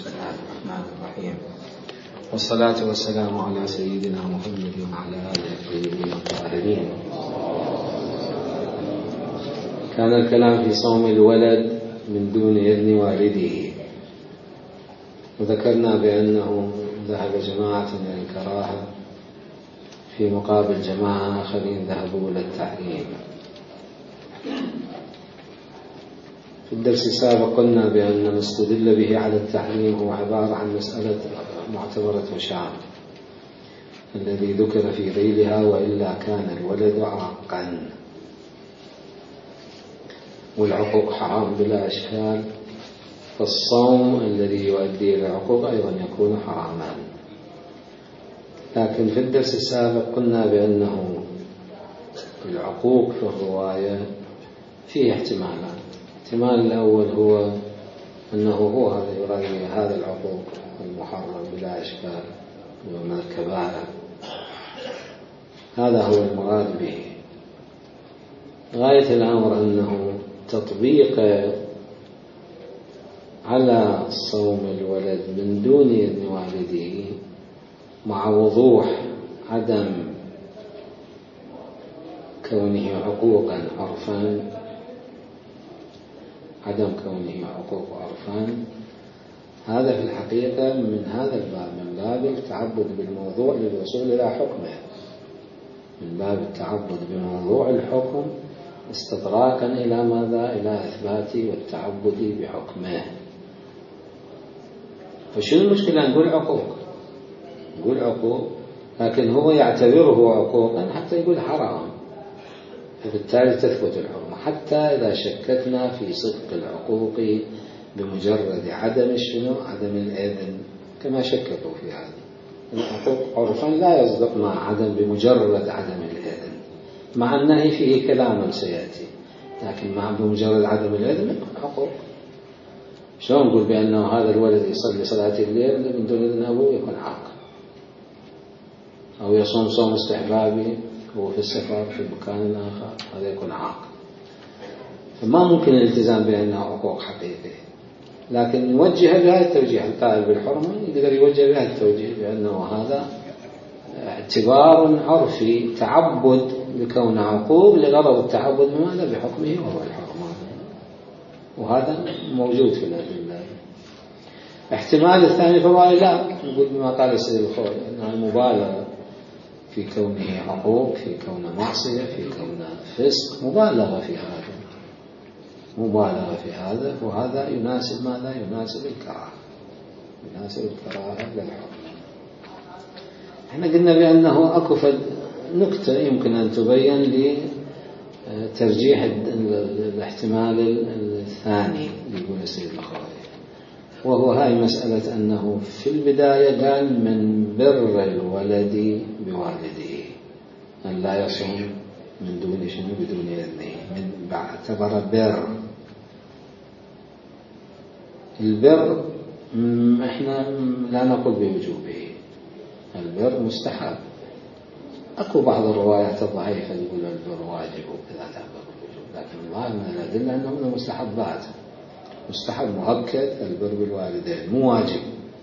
بسم الله الرحمن الرحيم، والصلاة والسلام على سيدنا محمد وعلى آله الطيبين الطاهرين. كان الكلام في صوم الولد من دون إذن والده، وذكرنا بأنه ذهب جماعة إلى الكراهة في مقابل جماعة آخرين ذهبوا إلى التحريم. في الدرس السابق قلنا بأن ما استدل به على التحريم هو عبارة عن مسألة معتبرة شام الذي ذكر في ذيلها، وإلا كان الولد عاقا، والعقوق حرام بلا إشكال، فالصوم الذي يؤدي إلى العقوق أيضا يكون حراما. لكن في الدرس السابق قلنا بأنه العقوق في الرواية فيه احتمالان. الاحتمال الأول هو أنه هو هذا يرأي هذا العقوق المحرم بلا إشكال ومن الكبائر، هذا هو المراد به. غاية الأمر أنه تطبيق على صوم الولد من دون إذن والده مع وضوح عدم كونه عقوقا عرفا، عدم كونه عقوق عرفا، هذا في الحقيقة من هذا الباب، من باب التعبد بالموضوع للوصول إلى حكمه، من باب التعبد بموضوع الحكم استدراكا إلى ماذا؟ إلى إثبات والتعبد بحكمه. فشو المشكلة؟ نقول عقوق، نقول عقوق، لكن هو يعتبره عقوقا حتى يقول حرام، فبالتالي تثبت الحرمة. حتى إذا شككنا في صدق العقوق بمجرد عدم عدم الإذن، كما شككوا في هذا، العقوق عرفا لا يصدق مع عدم بمجرد عدم الإذن، مع النهي فيه كلام سيأتي، لكن مع بمجرد عدم الإذن يكون عقوق. شلون نقول بأنه هذا الولد يصلي صلاة الليل من دون إذن أبوه يكون عاق، أو يصوم صوم استحبابي هو في السفر في مكان آخر، هذا يكون عاق. فما ممكن الالتزام بأنه عقوق حقيقي، لكن يوجه بهذا التوجيه. القائل بالحرمة يقدر يوجه بهذا التوجيه بأنه هذا اعتبار عرفي، تعبد بكون عقوق لغرض التعبد بماذا؟ بحكمه وهو الحرمة، وهذا موجود في الأدلة. احتمال الثاني في الرأي لا، نقول بما قال السيد الخوي أنها مبالغة في كونه عقوق، في كونه معصية، في كونه فسق، مبالغة في هذا، مبالغة في هذا، وهذا يناسب ماذا؟ يناسب الكراهة، يناسب الكراهة للحكم. احنا قلنا بأنه أكو نكتة يمكن أن تبين لترجيح الاحتمال الثاني اللي يقول السيد الخوي، وهو هاي مسألة أنه في البداية قال من بر الولد بوالده، أن لا يصوم من دون شنو؟ بدون إذنه، من اعتبر بر. البر احنا لا نقول بوجوبه، البر مستحب. أكو بعض الروايات الضعيفة يقول البر واجب وكذا، لا بوجوب، لكن الله من الأدلة أنه من المستحبات، مستحب مؤكد البر بالوالدين، مو واجب.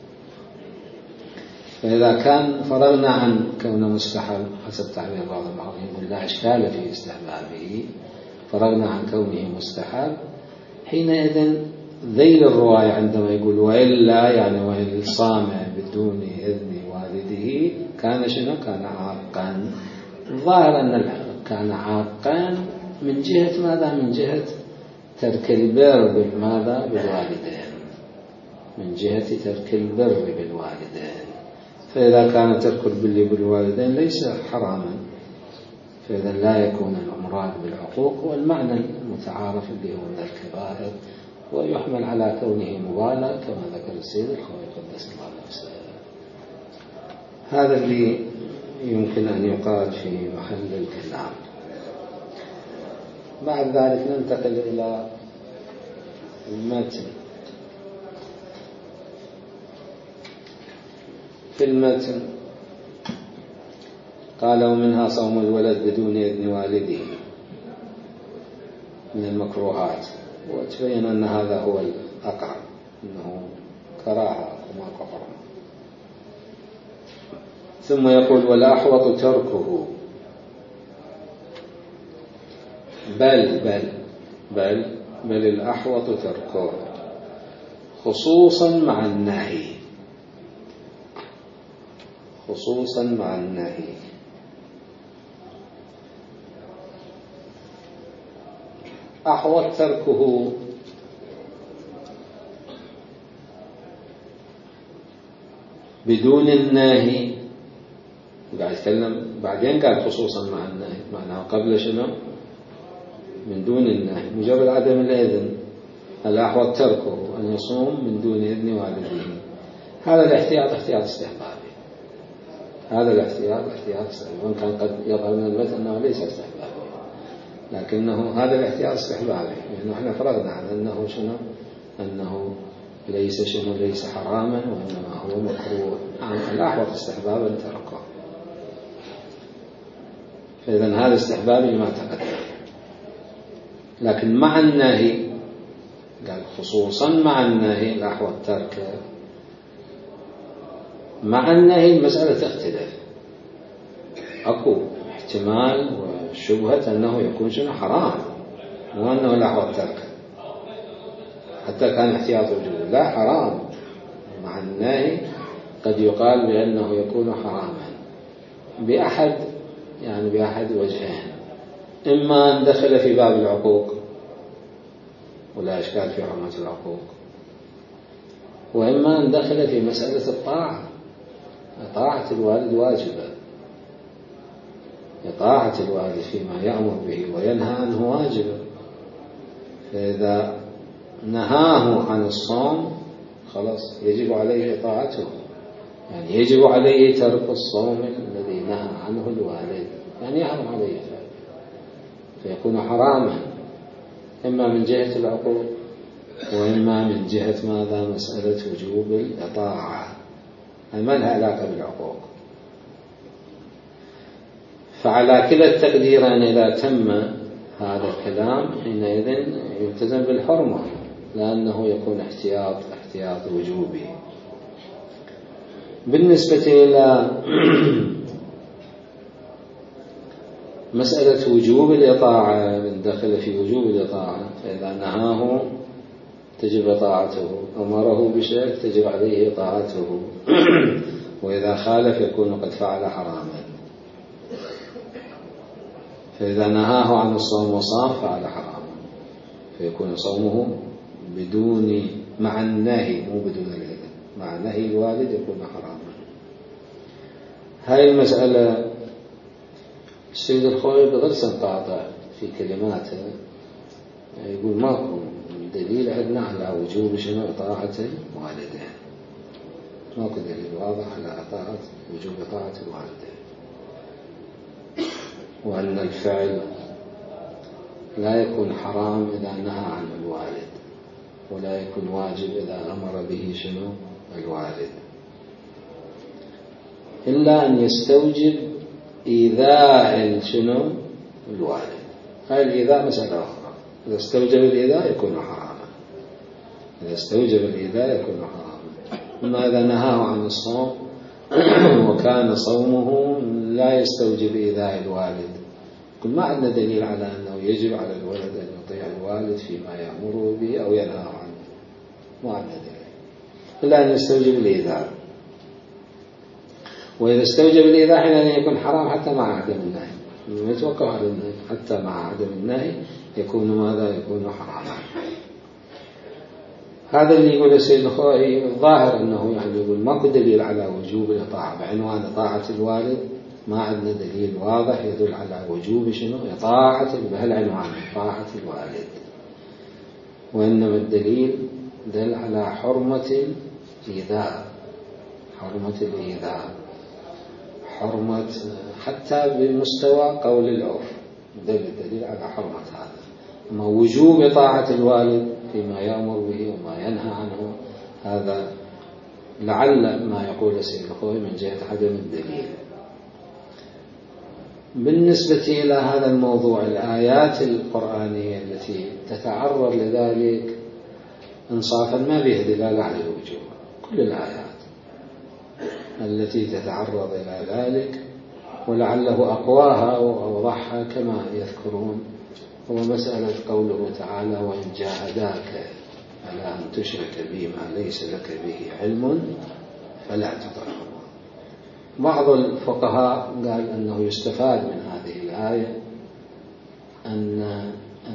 فإذا كان فرغنا عن كونه مستحب حسب تعبير بعض المعروفين يقول لا إشكال في استحبابه، فرغنا عن كونه مستحب، حينئذ ذيل الرواية عندما يقول وإلا يعني وإن صام بدون إذن والده كان شنو؟ كان عاقا. الظاهر أن كان عاقا من جهة ماذا؟ من جهة ترك البر بالماذا؟ بالوالدين، من جهة ترك البر بالوالدين. فإذا كان ترك البر بالوالدين ليس حراما، فإذا لا يكون المراد بالعقوق والمعنى المتعارف اللي هو من الكبائر، ويحمل على كونه مبالغ كما ذكر السيد الخوي قدس الله نفسه. هذا اللي يمكن أن يقال في محل الكلام. بعد ذلك ننتقل إلى المتن. في المتن قال ومنها صوم الولد بدون إذن والده من المكروهات، وتبين أن هذا هو الأقرب، أنه كراهة وما كفر. ثم يقول والأحوط تركه، بل الأحوط تركه خصوصا مع النهي، أحوط تركه بدون النهي. قاعد يتكلم بعدين قال خصوصا مع النهي، معناه قبل شنو؟ من دون النهي، مجرد عدم الإذن. الأحوط تركه أن يصوم من دون إذن والده. هذا الاحتياط احتياط استحبابي، وإن كان قد يظهر من المتن أنه ليس استحبابي، لكنه هذا الاحتياط استحبابي، لأنه احنا فرضنا على أنه شنو؟ أنه ليس حراما، وإنما هو مكروه. الأحوط استحبابا تركه. فإذا هذا استحبابي لما تقدم. لكن مع النهي قال خصوصا مع النهي الأحوط تركه. مع النهي المسألة تختلف، أكو احتمال وشبهة أنه يكون شنو؟ حرام، مو أنه الأحوط تركه حتى كان احتياط وجوده، لا، حرام. مع النهي قد يقال بأنه يكون حراما بأحد وجهين: إما أن دخل في باب العقوق ولا إشكال في حرمة العقوق، وإما أن دخل في مسألة الطاعة. طاعة الوالد واجبة، طاعة الوالد فيما يأمر به وينهى عنه واجبة. فإذا نهاه عن الصوم خلاص يجب عليه طاعته، يعني يجب عليه ترك الصوم الذي نهى عنه الوالد، يعني يحرم عليه فيكون حراما، إما من جهة العقوق وإما من جهة ماذا؟ مسألة وجوب الطاعة، ما لها علاقة بالعقوق. فعلى كلا التقديرين إذا تم هذا الكلام حينئذ يلتزم بالحرمة، لأنه يكون احتياط وجوبي. بالنسبة إلى مسألة وجوب الإطاعة، من دخل في وجوب الإطاعة فإذا نهاه تجب طاعته، أمره بشيء تجب عليه طاعته، وإذا خالف يكون قد فعل حراما. فإذا نهاه عن الصوم وصام فعل حراما، فيكون صومه مع النهي، مو بدون الإذن، مع نهي الوالد يكون حراما. هاي المسألة السيد الخوئي بظل سنقاطع في كلماته، يقول ماكو دليل عندنا على وجوب شنو؟ طاعة الوالدين. ماكو دليل واضح على وجوب طاعة الوالدين، وأن الفعل لا يكون حرام إذا نهى عن الوالد، ولا يكون واجب إذا أمر به شنو؟ الوالد، إلا أن يستوجب إيذاء شنو؟ الوالد. هاي الإيذاء مسألة أخرى، إذا استوجب الإيذاء يكون حراما، أما إذا نهاه عن الصوم وكان صومه لا يستوجب إيذاء الوالد، ما عندنا دليل على أنه يجب على الولد أن يطيع الوالد فيما يأمره به أو ينهى عنه، ما عندنا دليل إلا أن يستوجب الإيذاء. وإذا استوجب الإيذاء حينئذ يكون حرام حتى مع عدم النهي، يتوقف على النهي، حتى مع عدم النهي يكون ماذا؟ يكون حراما. هذا اللي يقول السيد الخوئي. الظاهر أنه يقول ماكو دليل على وجوب الطاعة بعنوان طاعة الوالد، ما عندنا دليل واضح يدل على وجوب شنو؟ طاعة بهالعنوان طاعة الوالد، وإنما الدليل دل على حرمة الإيذاء، حرمة حتى بمستوى قول العرف دل الدليل على حرمة هذا. أما وجوب طاعة الوالد فيما يأمر به وما ينهى عنه هذا لعل ما يقول السيد الخوئي من جهة عدم الدليل. بالنسبة إلى هذا الموضوع، الآيات القرآنية التي تتعرض لذلك إنصافا ما بها دلالة على الوجوب، كل الآيات التي تتعرض إلى ذلك، ولعله أقواها وأوضحها كما يذكرون هو مسألة قوله تعالى: وإن جاهداك على أن تشرك بي ما ليس لك به علم فلا تطعهما. بعض الفقهاء قال أنه يستفاد من هذه الآية أن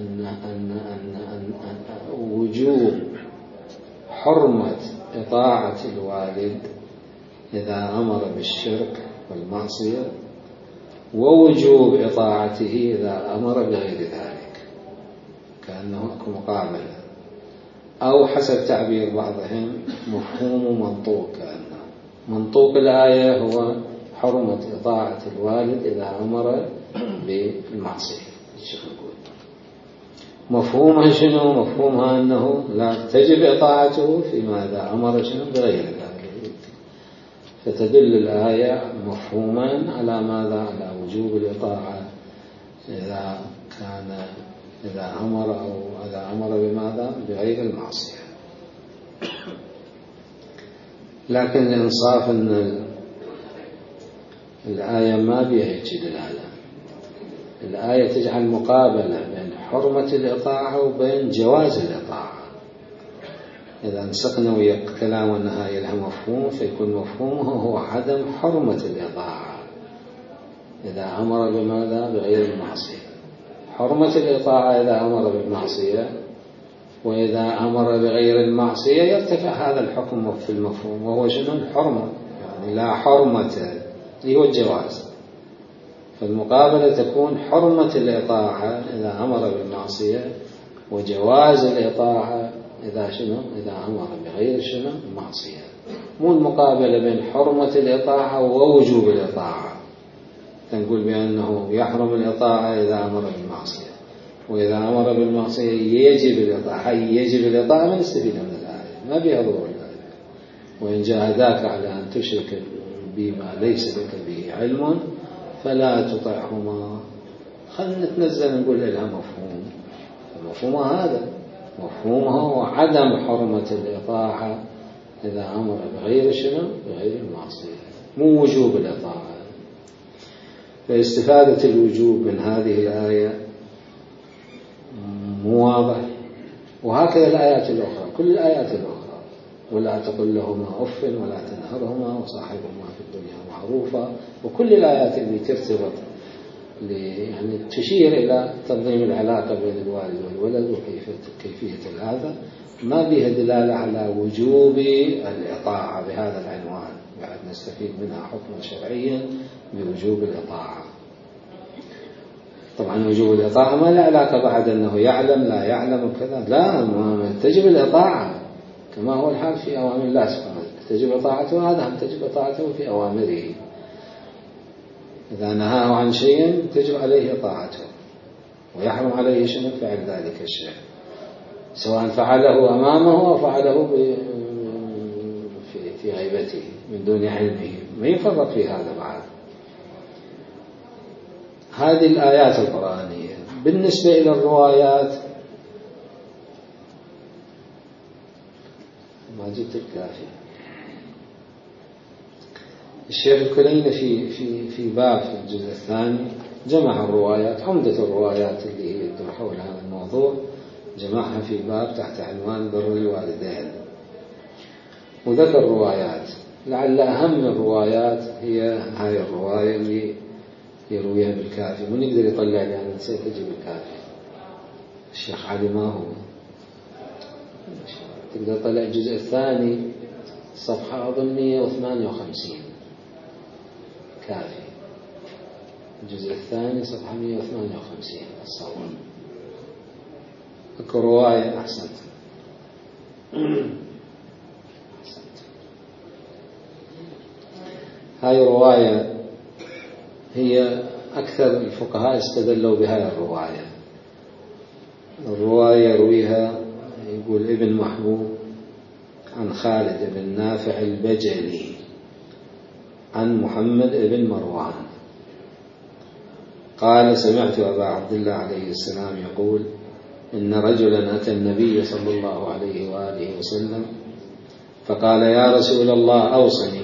وجوب حرمة إطاعة الوالد إذا أمر بالشرك والمعصية، ووجوب إطاعته إذا أمر بغير ذلك، كأنه مقابلة، أو حسب تعبير بعضهم مفهوم ومنطوق، كأنه منطوق الآية هو حرمة إطاعة الوالد إذا أمر بالمعصية. مفهومها شنو؟ مفهومها أنه لا تجب إطاعته فيما إذا أمر شنو بغير ذلك. فتدل الآية مفهوما على ماذا؟ على وجوب الإطاعة إذا أمر بماذا؟ بغير المعصية. لكن الإنصاف أن الآية ما بها دلالة. الآية تجعل مقابلة بين حرمة الإطاعة وبين جواز الإطاعة. إذا نسقنا ويا كلام النهاية لها مفهوم، فيكون مفهومه هو عدم حرمة الإطاعة إذا أمر بماذا؟ بغير المعصية. حرمة الإطاعة إذا أمر بالمعصية، وإذا أمر بغير المعصية يرتفع هذا الحكم في المفهوم، وهو شنو؟ الحرمة، يعني لا حرمة هو الجواز. فالمقابلة تكون حرمة الإطاعة إذا أمر بالمعصية، وجواز الإطاعة إذا شنو؟ إذا أمر بغير شنو؟ المعصية. مو المقابلة بين حرمة الإطاعة ووجوب الإطاعة، تنقول بأنه يحرم الإطاعة إذا أمر بالمعصية، وإذا أمر بالمعصية يجب الإطاعة. يجب الإطاعة ما نستفيد من الآية، ما بها ضرورة ذلك. وإن جاهداك على أن تشرك بما ليس لك به علم فلا تطعهما. خلنا نتنزل نقول لها مفهوم. مفهومها هذا، مفهومها هو عدم حرمة الإطاعة إذا أمر بغير شنو؟ بغير المعصية، مو وجوب الإطاعة. فاستفادة الوجوب من هذه الآية مو واضح. وهكذا الآيات الأخرى، كل الآيات الأخرى: ولا تقل لهما أف ولا تنهرهما وصاحبهما في الدنيا معروفا. وكل الآيات اللي ترتبط يعني تشير إلى تنظيم العلاقة بين الوالد والولد وكيفية هذا، ما بها دلالة على وجوب الإطاعة بهذا العنوان. بعد نستفيد منها حكما شرعيا بوجوب الإطاعة. طبعا وجوب الإطاعة ما له علاقة بعد أنه يعلم لا يعلم وكذا، لا، تجب الإطاعة كما هو الحال في أوامر الله سبحانه وتعالى. تجب إطاعته، هذا هم تجب إطاعته في أوامره. إذا نهاه عن شيء تجب عليه طاعته، ويحرم عليه شنو؟ فعل ذلك الشيء، سواء فعله أمامه أو فعله في غيبته من دون علمه، ما يفرق في هذا بعد. هذه الآيات القرآنية. بالنسبة إلى الروايات ما جبت الكافي. الشيخ الكليني في باب في الجزء الثاني جمع الروايات، عمدة الروايات اللي هي تدور حول هذا الموضوع جمعها في باب تحت عنوان بر الوالدين، وذكر روايات. لعل أهم الروايات هي هاي الرواية اللي يرويها بالكافي. من يقدر يطلع لي؟ أنا نسيت أجيب الكافي. الشيخ علي ما هو تقدر تطلع الجزء الثاني صفحة أظن 158 كافي. الجزء الثاني صفحة 158 الصور. اكو رواية. أحسنت. هاي رواية هي أكثر الفقهاء استدلوا بهاي الرواية. الرواية يرويها يقول ابن محبوب عن خالد بن نافع البجلي عن محمد بن مروان قال: سمعت أبا عبد الله عليه السلام يقول: إن رجلا أتى النبي صلى الله عليه وآله وسلم فقال يا رسول الله أوصني.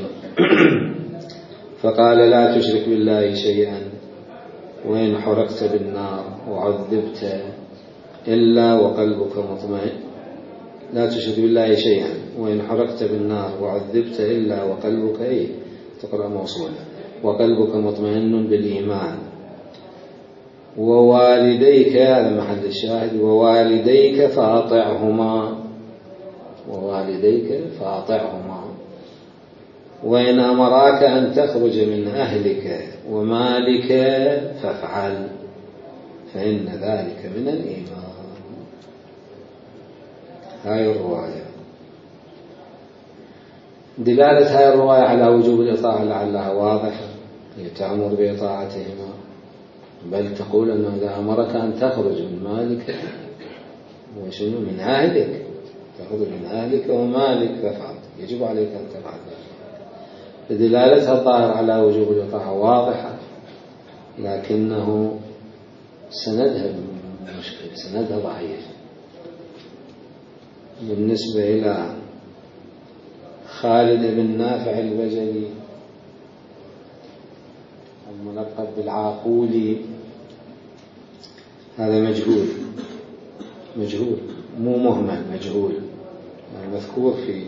فقال لا تشرك بالله شيئا وإن حرقت بالنار وعذبت إلا وقلبك مطمئن. لا تشرك بالله شيئا وإن حرقت بالنار وعذبت إلا وقلبك تقرأ موصولة وقلبك مطمئن بالإيمان. ووالديك، هذا محل الشاهد، ووالديك فأطعهما، ووالديك فأطعهما، وإن أمراك أن تخرج من أهلك ومالك فافعل فإن ذلك من الإيمان. هاي الرواية. دلالة هاي الرواية على وجوب الإطاعة لعلها واضحة، تأمر بإطاعتهما، بل تقول أنه إذا أمرك أن تخرج من مالك وشنو من أهلك، تخرج من أهلك ومالك فافعل، يجب عليك أن تفعل ذلك. فدلالتها الظاهر على وجوب الإطاعة واضحة، لكنه سندها مشكلة، سندها ضعيف. بالنسبة إلى خالد بن نافع البجلي الملقب بالعاقولي، هذا مجهول مو مهمل، مجهول، يعني مذكور في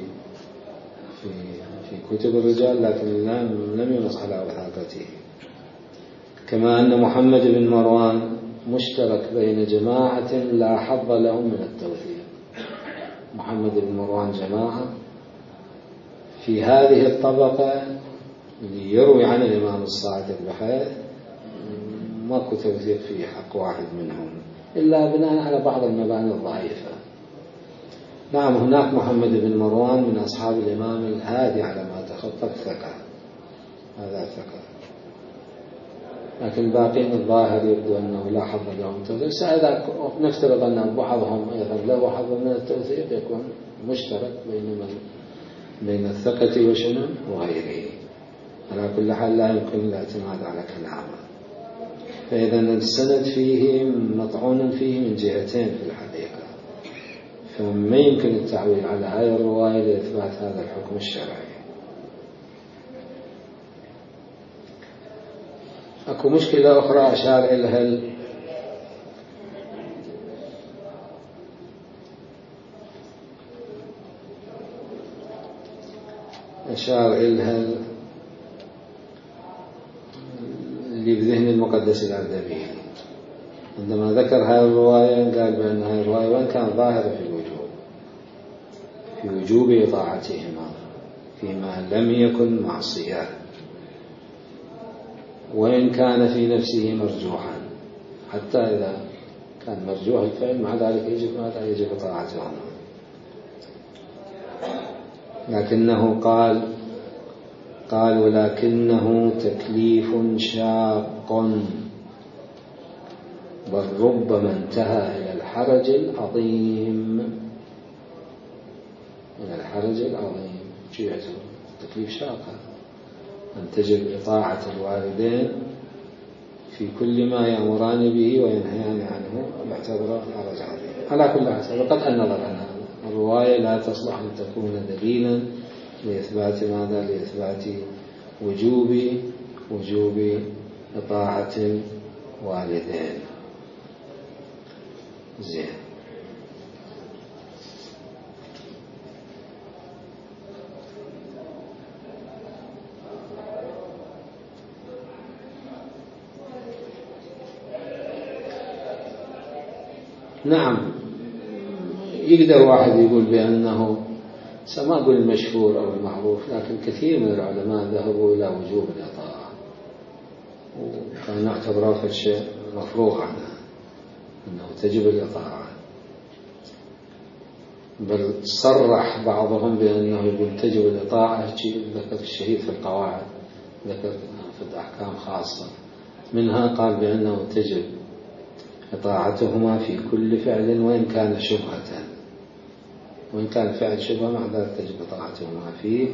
كتب الرجال لكن لم ينص على وثاقته. كما أن محمد بن مروان مشترك بين جماعة لا حظ لهم من التوثيق. محمد بن مروان جماعة في هذه الطبقة اللي يروي عن الإمام الصادق بحيث ماكو توثيق في حق واحد منهم إلا بناء على بعض المباني الضعيفة. نعم، هناك محمد بن مروان من أصحاب الإمام الهادي على ما تخطط ثقة، هذا ثقة، لكن باقين الظاهر يبدو أنه لا حظ لهم توثيق. سأذا نفترض أن بعضهم أيضا له حظ من التوثيق يكون مشترك بين الثقة وشنو وغيره. على كل حال لا يمكن الاعتماد على كلامه. فإذا السند فيه مطعون فيه من جهتين في الحقيقة، فما يمكن التعويل على هذه الرواية لإثبات هذا الحكم الشرعي. أكو مشكلة أخرى أشار إلها اللي بذهن المقدس الأردبيلي عندما ذكر هذه الرواية، قال بأن هذه الرواية وإن كان ظاهرة في وجوب إطاعتهما فيما لم يكن معصية، وإن كان في نفسه مرجوحا، حتى إذا كان مرجوح الفعل مع ذلك يجب إطاعتهما. لكنه قال ولكنه تكليف شاق، بل ربما انتهى إلى الحرج العظيم. شو يعتبر تكليف شاق؟ أن تجب إطاعة الوالدين في كل ما يأمران به وينهيان عنه، يعتبر حرج عظيم. على كل حال وقد النظر أن الرواية لا تصلح أن تكون دليلا لإثبات ماذا؟ لإثبات وجوب إطاعة الوالدين. زين. نعم، يقدر واحد يقول بأنه ما أقول المشهور أو المعروف، لكن كثير من العلماء ذهبوا إلى وجوب الإطاعة، وكان يعتبره شيء مفروغ عنه أنه تجب الإطاعة، بل صرح بعضهم بأنه يقول تجب الإطاعة. ذكر الشهيد في القواعد، ذكر في الأحكام خاصة منها، قال بأنه تجب إطاعتهما في كل فعل وإن كان شبهة، وإن كان فعل شبهة مع ذلك تجب إطاعتهما فيه،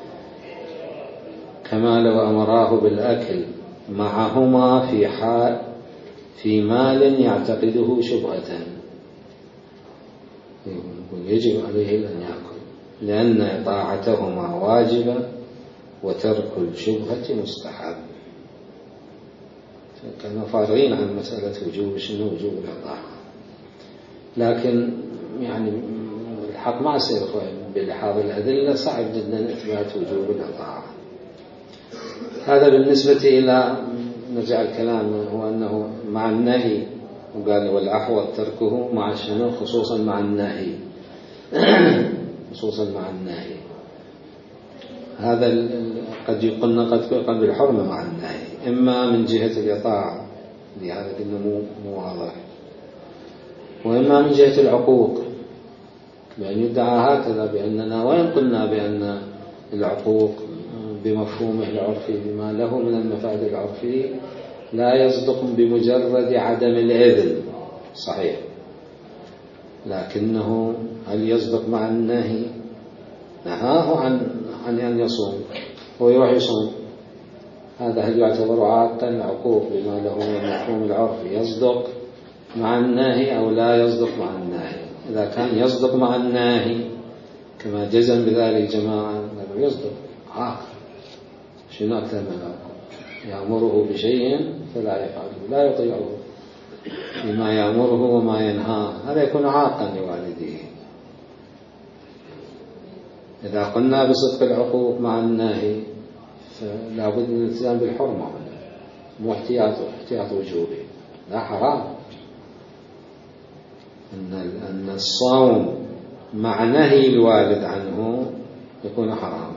كما لو أمراه بالأكل معهما في مال يعتقده شبهة، يجب عليه أن يأكل لأن طاعتهما واجبة وترك الشبهة مستحب. كانوا فارغين عن مسألة وجوب شنو وجوب الإطاعة، لكن يعني الحق ما يصير بلحاظ الأدلة صعب جدا إثبات وجوب الإطاعة. هذا بالنسبة إلى نرجع الكلام هو أنه مع النهي، وقال والأحوط تركه مع شنو خصوصا مع النهي خصوصا مع النهي. هذا قد يقولنا قد بالحرمة مع النهي، إما من جهة الإطاعة لهذا كله مو واضح، وإما من جهة العقوق، بأن يدعى هكذا بأننا وإن قلنا بأن العقوق بمفهومه العرفي بما له من المفاد العرفي لا يصدق بمجرد عدم الإذن صحيح، لكنه هل يصدق مع النهي؟ نهاه عن أن يصوم ويروح يصوم، هذا هل يعتبر عاقا عقوق بما له من المفهوم العرفي يصدق مع النهي أو لا يصدق مع النهي؟ إذا كان يصدق مع النهي كما جزم بذلك جماعة يصدق عاقل، شنو أكثر من العقوق؟ يأمره بشيء فلا يفعله، لا يطيعه بما يأمره وما ينهاه، هذا يكون عاقا لوالديه. إذا قلنا بصدق العقوق مع النهي فلا بد من الالتزام بالحرمة، مو احتياط وجوبي، لا حرام. أن الصوم مع نهي الوالد عنه يكون حراما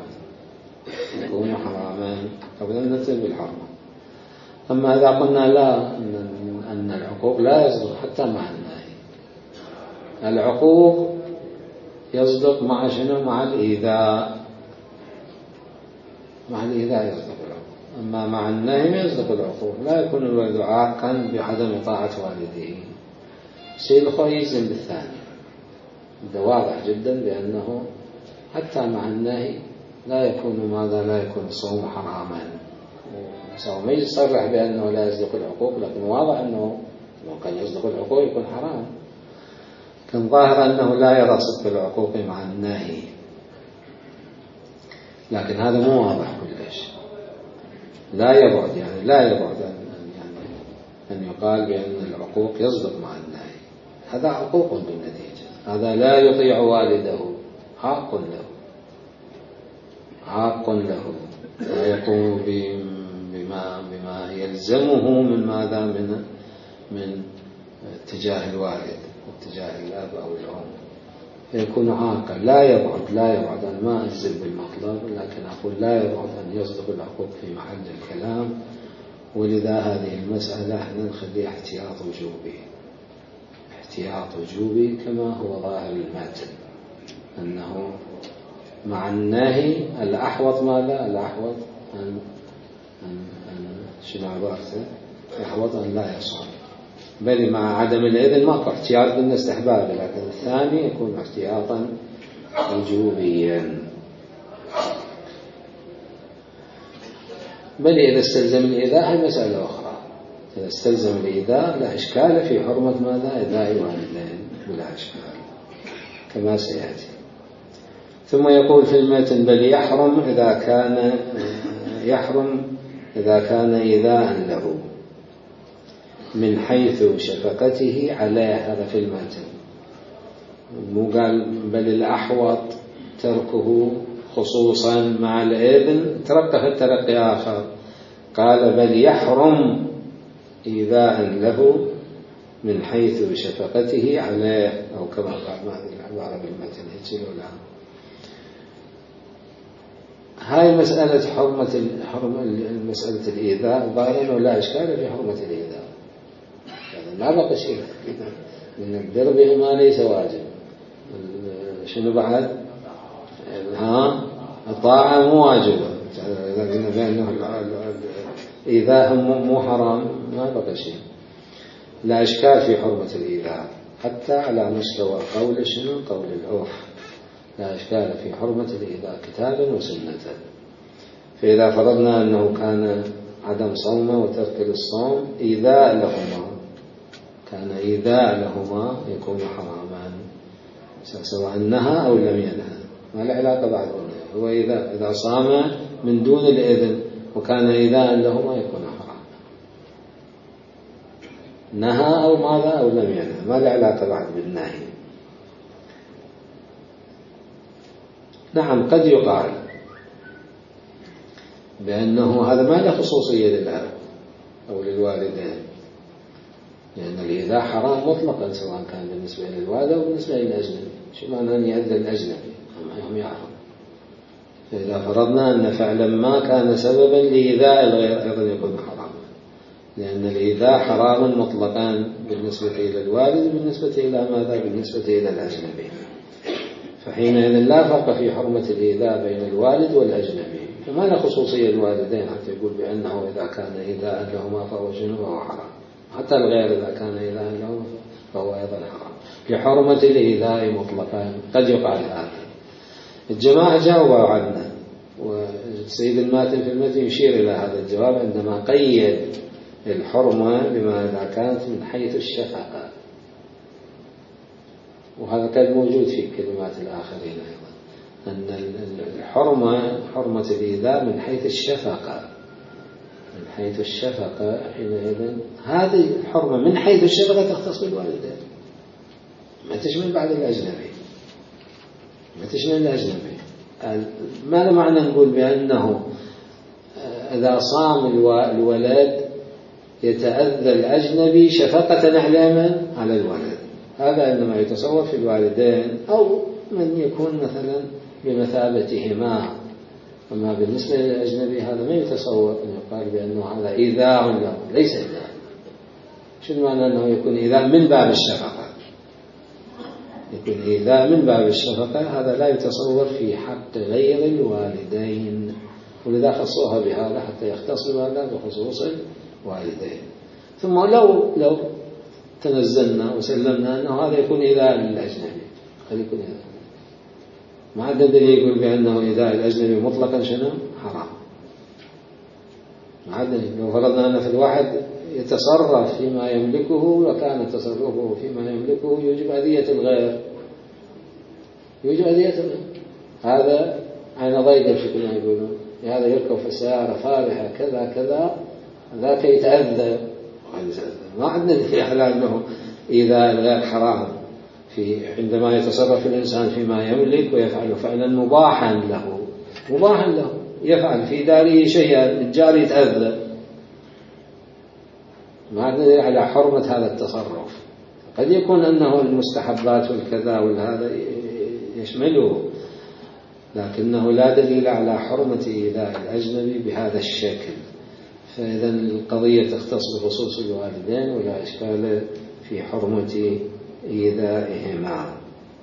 قبل أن نلتزم بالحرمة. أما إذا قلنا لا أن العقوق لا يصدق حتى مع النهي، العقوق يصدق مع شنو؟ مع الإيذاء، يصدق العقوق، أما مع النهي ما يصدق العقوق. لا يكون الولد عاقا بعدم طاعة والديه. الشيء الأخوة يجزم بالثاني، ده واضح جدا بأنه حتى مع النهي لا يكون الصوم حراما. ما يصرح بأنه لا يصدق العقوق، لكن واضح أنه لو كان يصدق العقوق يكون حرام. كان ظاهر أنه لا يرى صدق العقوق مع النهي، لكن هذا مو واضح كلش. لا يبعد أن يقال بأن العقوق يصدق مع النهي، هذا عقوق بالنتيجة، هذا لا يطيع والده، عاق له، لا يقوم بما يلزمه من ماذا من اتجاه الوالد واتجاه الأب أو الأم، فيكون عاقا. لا يبعد أن ما أجزم بالمطلب، لكن أقول لا يبعد أن يصدق العقوق في محل الكلام. ولذا هذه المسألة نخليها احتياط وجوبي كما هو ظاهر المتن، أنه مع النهي الأحوط ماذا؟ الأحوط أن شنو عبارته؟ الأحوط أن لا يصوم، بل مع عدم الإذن ما احتياط بالاستحباب، لكن الثاني يكون احتياطا وجوبيا. بل إذا استلزم الإيذاء هي مسألة أخرى، إذا استلزم الإيذاء لا إشكال في حرمة ماذا؟ إيذاء والدين بلا إشكال كما سيأتي. ثم يقول في المتن بل يحرم إذا كان إيذاء له من حيث شفقته عليه. هذا في المتن، مو قال بل الأحوط تركه خصوصا مع الإذن، ترقى في الترقي آخر، قال بل يحرم إيذاء له من حيث شفقته عليه، أو كما قال هذه العبارة بالمتن هيك ولا. هاي مسألة مسألة الإيذاء ظاهرا ولا إشكال في حرمة الإيذاء، يعني ما بقى شيء من البر بما ليس واجب. شنو بعد؟ الطاعة مو واجبة، إذا قلنا بأنه الإيذاء مو حرام ما بقى شيء. لا إشكال في حرمة الإيذاء حتى على مستوى قول العرف، لا إشكال في حرمة الإيذاء كتابا وسنة. فإذا فرضنا أنه كان عدم صومه وترك للصوم إيذاء لهما يكون حراما سواء نهى أو لم ينهى، ما له علاقة بعد بالنهي. هو إذا صام من دون الإذن وكان إيذاء له ما يكون حرام، نهى أو ماذا أو لم ينهى، ما له علاقة بعد بالنهي. نعم قد يقال بأنه هذا ما له خصوصية للأب أو للوالدين، لأن الإيذاء حرام مطلقا سواء كان بالنسبة للوالد أو بالنسبة للأجنبي. شو معنى أن يأذى الأجنبي؟ هم يعرفون. فإذا فرضنا أن فعلا ما كان سببا لإيذاء الغير أيضا يكون حراما، لأن الإيذاء حرام مطلقا بالنسبة إلى الوالد بالنسبة إلى ماذا؟ بالنسبة إلى الأجنبي. فحينئذ لا فرق في حرمة الإيذاء بين الوالد والأجنبي، فما له خصوصية الوالدين حتى يقول بأنه إذا كان إيذاء لهما فهو جنوب وهو حرام، حتى الغير إذا كان إيذاء لهما فهو أيضا حرام لحرمة الإيذاء مطلقا. قد يقال هذا. الجماعة جاوبوا عنه، والسيد الماتن في المتن يشير إلى هذا الجواب عندما قيد الحرمة بما إذا كانت من حيث الشفقة، وهذا كان موجود في كلمات الآخرين أيضا، أن الحرمة حرمة الإيذاء من حيث الشفقة، من حيث الشفقة. حينئذ هذه الحرمة من حيث الشفقة تختص بالوالدين، ما تشمل بعد الأجنبي، ما تشمل الأجنبي. ما له معنى نقول بأنه إذا صام الولد يتأذى الأجنبي شفقة على الولد، هذا إنما يتصور في الوالدين أو من يكون مثلا بمثابتهما. أما بالنسبة للأجنبي هذا ما يتصور أن يقال بأنه هذا إيذاء له، ليس إيذاء. شو معنى أنه يكون إيذاء من باب الشفقة؟ يكون إيذاء من باب الشفقة، هذا لا يتصور في حق غير الوالدين، ولذا خصوها بهذا حتى يختص بهذا بخصوص الوالدين. ثم لو تنزلنا وسلمنا أنه هذا يكون إيذاء للأجنبي، قد يكون إيذاء، ما عاد دليل يقول بأنه إيذاء الأجنبي مطلقا شنو؟ حرام. ما عاد دليل. لو فرضنا أن في الواحد يتصرف فيما يملكه وكان تصرفه فيما يملكه يوجب أذية الغير، يوجب أذية الغير، هذا عين ضيق في ما يقولون، هذا يركب في السيارة فارحة كذا كذا ذاك يتأذى، ما عندنا دليل على أنه إذا الغير حرام في عندما يتصرف الإنسان فيما يملك ويفعل فعلا مباحا له يفعل في داره شيئا الجار يتأذى، ما عندنا دليل على حرمة هذا التصرف. قد يكون أنه المستحبات والكذا والهذا يشمله، لكنه لا دليل على حرمة إيذاء الأجنبي بهذا الشكل. فإذا القضية تختص بخصوص الوالدين ولا إشكال في حرمة إيذائهما.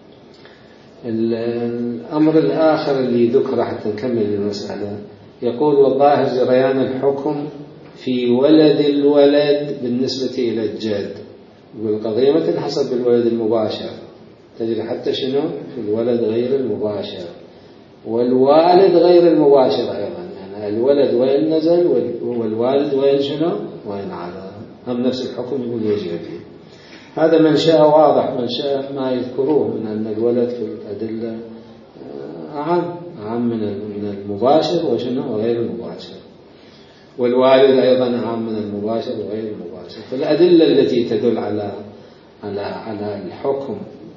الأمر الآخر اللي ذكر حتى نكمل المسألة، يقول والظاهر جريان الحكم في ولد الولد بالنسبة إلى الجد. والقضية ما تنحصر بالولد المباشر، تجري حتى شنو في الولد غير المباشر والوالد غير المباشر أيضا، يعني الولد وين نزل والوالد وين شنو وين على، هم نفس الحكم يقول يجري فيه. هذا منشأ واضح، منشأ ما يذكروه من أن الولد في الأدلة أعم من المباشر وشنو وغير المباشر، والوالد أيضا أعم من المباشر وغير المباشر. فالأدلة التي تدل على الحكم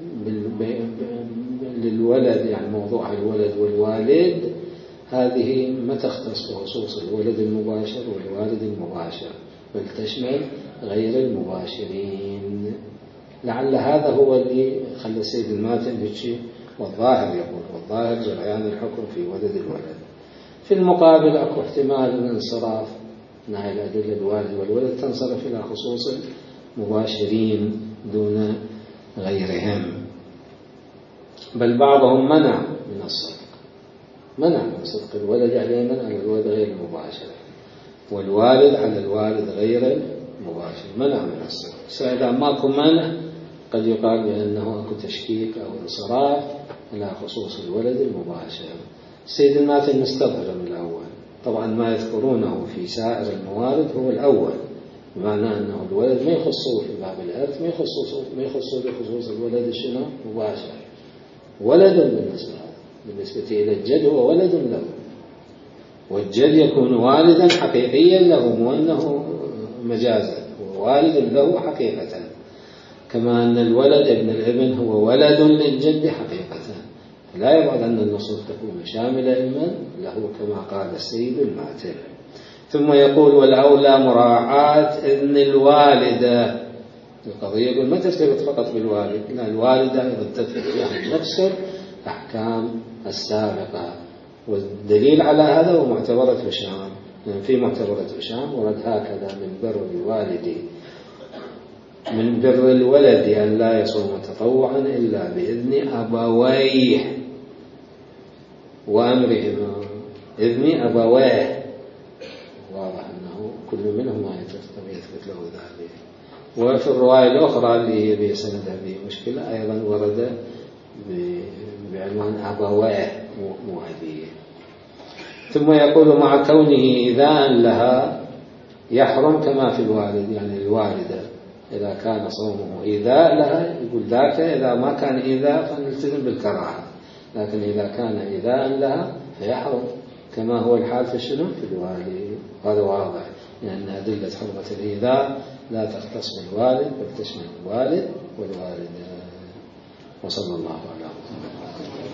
للولد، يعني موضوع الولد والوالد، هذه ما تختص بخصوص الولد المباشر والوالد المباشر، بل تشمل غير المباشرين. لعل هذا هو اللي خلى السيد الماتن هيك والظاهر يقول والظاهر جريان الحكم في ولد الولد. في المقابل أكو احتمال الانصراف من هذه الأدلة الوالد والولد تنصرف إلى خصوص المباشرين دون غيرهم، بل بعضهم منع من الصدق، منع من صدق الولد عليه من على الولد غير المباشر، والوالد على الوالد غير المباشر، منع من الصدق. فإذا ماكو منع قد يقال بأنه أكو تشكيك أو انصراف إلى خصوص الولد المباشر. السيد الماتن مستظهر من الأول، طبعا ما يذكرونه في سائر الموارد هو الأول، بمعنى أنه الولد ما يخصه في باب الإرث، ما يخصه بخصوص الولد شنو مباشر، ولد بالنسبة بالنسبة إلى الجد هو ولد له، والجد يكون والدا حقيقيا له مو أنه مجازا، هو والد له حقيقة، كما أن الولد ابن الابن هو ولد للجد حقيقة. لا يبعد أن النصوص تكون شاملة لمن له كما قال السيد الماتر. ثم يقول والأولى مراعاة إذن الوالدة. القضية يقول ما ترتبط فقط بالوالد، لا، الوالدة أيضا تدخل فيها نفس الأحكام السابقة. والدليل على هذا هو معتبرة هشام، يعني في معتبرة هشام ورد هكذا من بر الولد أن لا يصوم تطوعا إلا بإذن أبويه وأمرهما، إذن أبويه، واضح أنه كل منهما يثبت له ذلك. وفي الرواية الأخرى اللي هي بسندها به مشكلة أيضا ورد بعنوان أبويه مو أبيه. ثم يقول مع كونه إذاء لها يحرم كما في الوالد، يعني الوالدة إذا كان صومه إيذاء لها يقول ذاك، إذا ما كان إيذاء فنلتزم بالكراهة، لكن إذا كان إيذاء لها فيحرم كما هو الحال في شنو في الوالد. هذا واضح، لأن أدلة حرمة الإيذاء لا تختص بالوالد بل تشمل الوالد والوالدة. وصلى الله على محمد.